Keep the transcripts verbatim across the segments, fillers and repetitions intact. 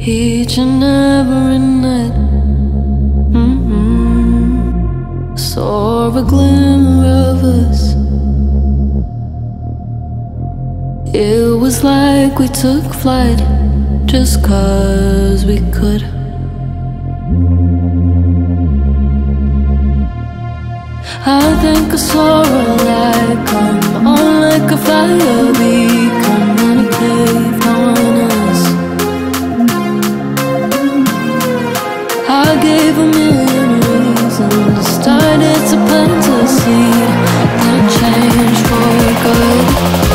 Each and every night, mm-hmm, saw a glimmer of us. It was like we took flight just 'cause we could. I think I saw a light come on like a fire beacon when it caved on us. I gave a million reasons, started to plant a seed that changed for good.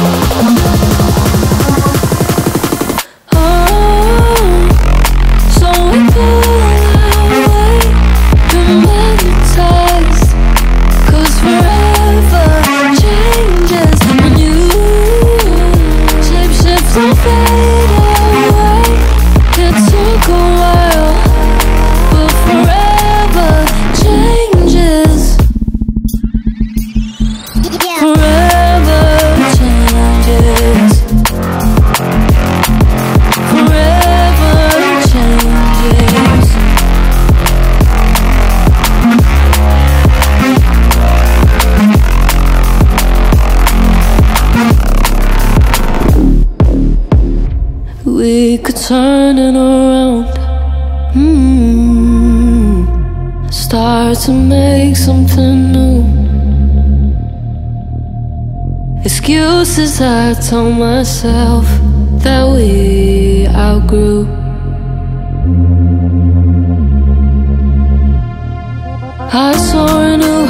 Oh, so we pull away, magnetized, 'cause forever changes when you shape shift and fade away. It took a while, but forever changes. Forever changes. Forever changes. We could turn it around, mm-hmm, start to make something new. Excuses I told myself that we outgrew. I saw a new